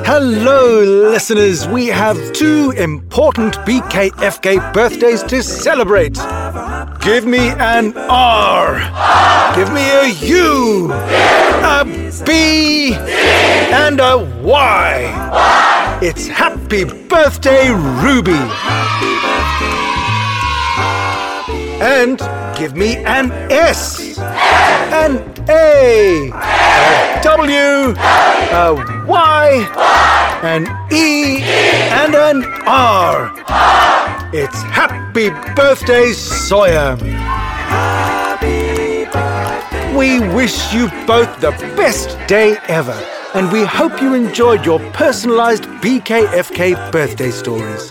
Hello, listeners. We have two important BKFK birthdays to celebrate. Give me an R. Give me a U. A B. And a Y. It's happy birthday, Ruby. And give me an S. An A. A W. A Y. An E. And an R. It's happy birthday, Sawyer. We wish you both the best day ever, and we hope you enjoyed your personalized BKFK birthday stories.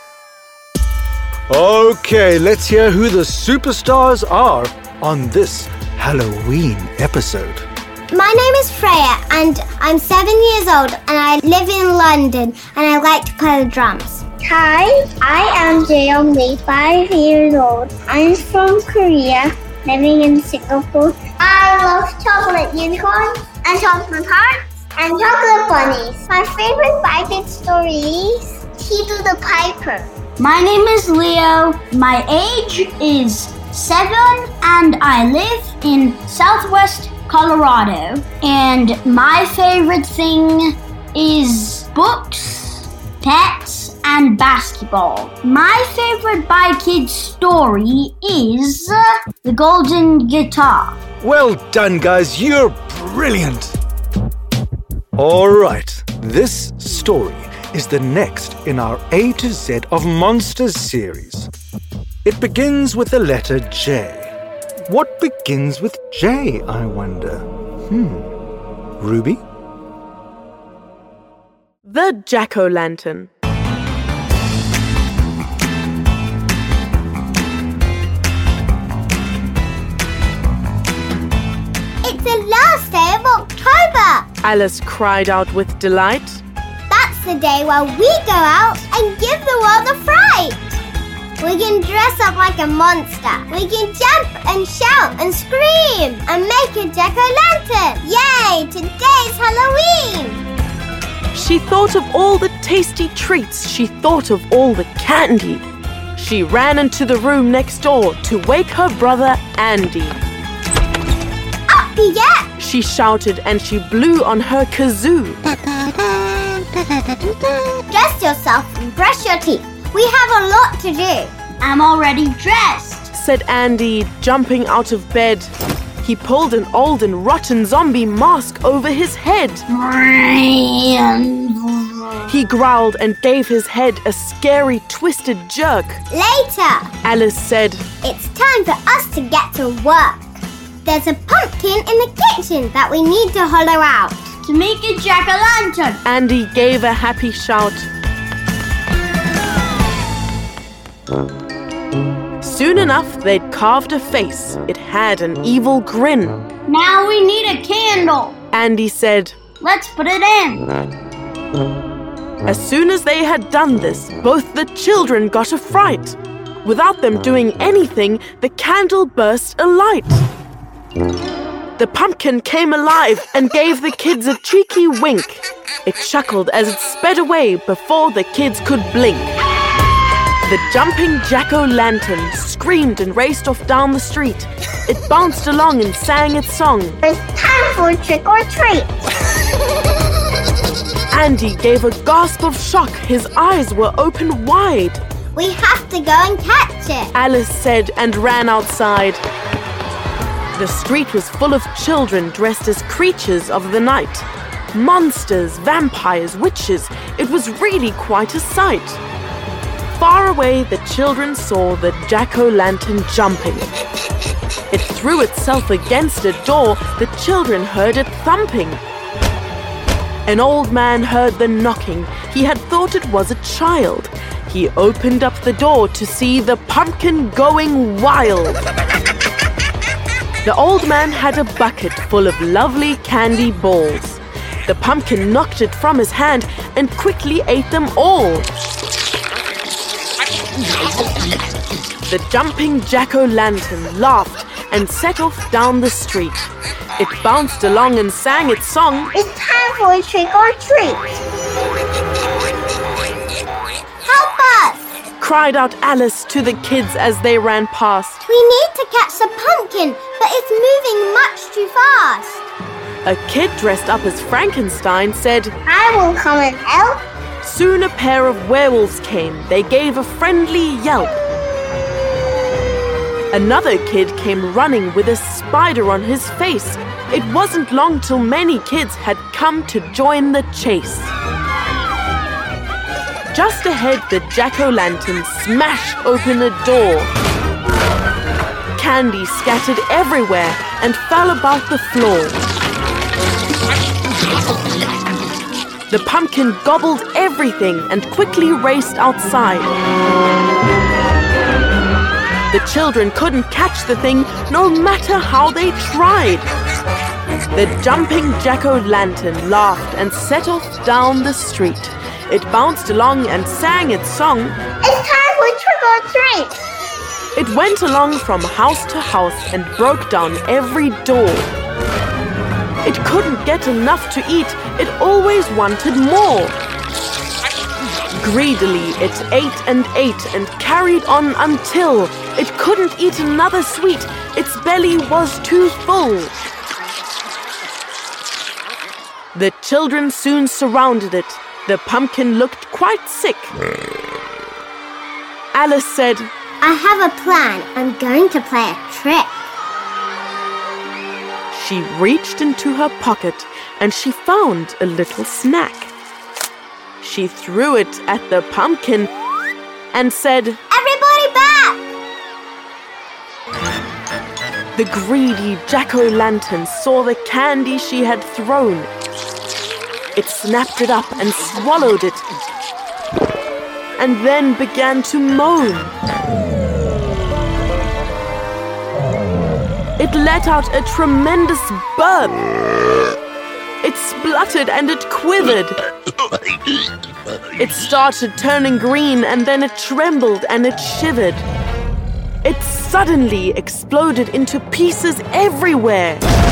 Okay, let's hear who the superstars are on this Halloween episode. My name is Freya and I'm 7 years old and I live in London and I like to play the drums. Hi, I am Jeong-mi, 5 years old. I'm from Korea, living in Singapore. I love chocolate unicorns and chocolate hearts and chocolate bunnies. My favorite Bible story is Tidu the Piper. My name is Leo. My age is 7 and I live in Southwest Colorado. And my favorite thing is books, pets, and basketball. My favorite By Kids story is The Golden Guitar. Well done, guys. You're brilliant. All right. This story is the next in our A to Z of Monsters series. It begins with the letter J. What begins with J, I wonder? Ruby? The Jack-o'-lantern. It's the last day of October! Alice cried out with delight. That's the day where we go out and give the world a fright! We can dress up like a monster. We can jump and shout and scream and make a jack-o'-lantern. Yay! Today's Halloween! She thought of all the tasty treats. She thought of all the candy. She ran into the room next door to wake her brother Andy. Up you get! She shouted and she blew on her kazoo. Dress yourself and brush your teeth. We have a lot to do. I'm already dressed, said Andy, jumping out of bed. He pulled an old and rotten zombie mask over his head. He growled and gave his head a scary, twisted jerk. Later, Alice said, it's time for us to get to work. There's a pumpkin in the kitchen that we need to hollow out. to make a jack-o'-lantern. Andy gave a happy shout. Soon enough, they'd carved a face. It had an evil grin. Now we need a candle, Andy said. Let's put it in. As soon as they had done this, both the children got a fright. Without them doing anything, the candle burst alight. The pumpkin came alive and gave the kids a cheeky wink. It chuckled as it sped away before the kids could blink. The jumping jack-o'-lantern screamed and raced off down the street. It bounced along and sang its song. It's time for trick or treat. Andy gave a gasp of shock. His eyes were open wide. We have to go and catch it. Alice said and ran outside. The street was full of children dressed as creatures of the night. Monsters, vampires, witches. It was really quite a sight. Far away, the children saw the jack-o'-lantern jumping. It threw itself against a door. The children heard it thumping. An old man heard the knocking. He had thought it was a child. He opened up the door to see the pumpkin going wild. The old man had a bucket full of lovely candy balls. The pumpkin knocked it from his hand and quickly ate them all. The jumping jack-o'-lantern laughed and set off down the street. It bounced along and sang its song. It's time for trick or treat. cried out Alice to the kids as they ran past. We need to catch the pumpkin, but it's moving much too fast. A kid dressed up as Frankenstein said, I will come and help. Soon a pair of werewolves came. They gave a friendly yelp. Another kid came running with a spider on his face. It wasn't long till many kids had come to join the chase. Just ahead, the jack-o'-lantern smashed open a door. Candy scattered everywhere and fell about the floor. The pumpkin gobbled everything and quickly raced outside. The children couldn't catch the thing no matter how they tried. The jumping jack-o'-lantern laughed and set off down the street. It bounced along and sang its song. It's time for trick or treat. It went along from house to house and broke down every door. It couldn't get enough to eat. It always wanted more. Greedily, it ate and carried on until it couldn't eat another sweet. Its belly was too full. The children soon surrounded it. The pumpkin looked quite sick. Alice said, I have a plan. I'm going to play a trick. She reached into her pocket and she found a little snack. She threw it at the pumpkin and said, Everybody back! The greedy jack-o'-lantern saw the candy she had thrown. It snapped it up and swallowed it, and then began to moan. It let out a tremendous burp. It spluttered and it quivered. It started turning green and then it trembled and it shivered. It suddenly exploded into pieces everywhere.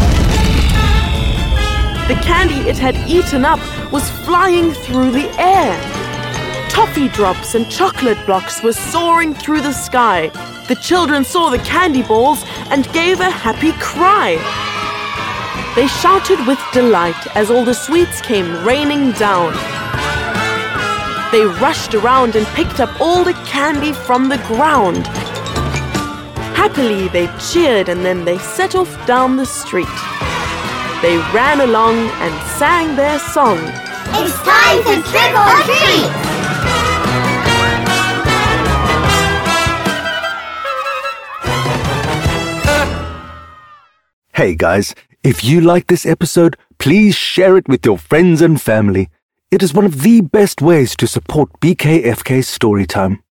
The candy it had eaten up was flying through the air. Toffee drops and chocolate blocks were soaring through the sky. The children saw the candy balls and gave a happy cry. They shouted with delight as all the sweets came raining down. They rushed around and picked up all the candy from the ground. Happily, they cheered and then they set off down the street. They ran along and sang their song. It's time to trick or treat! Hey guys, if you like this episode, please share it with your friends and family. It is one of the best ways to support BKFK Storytime.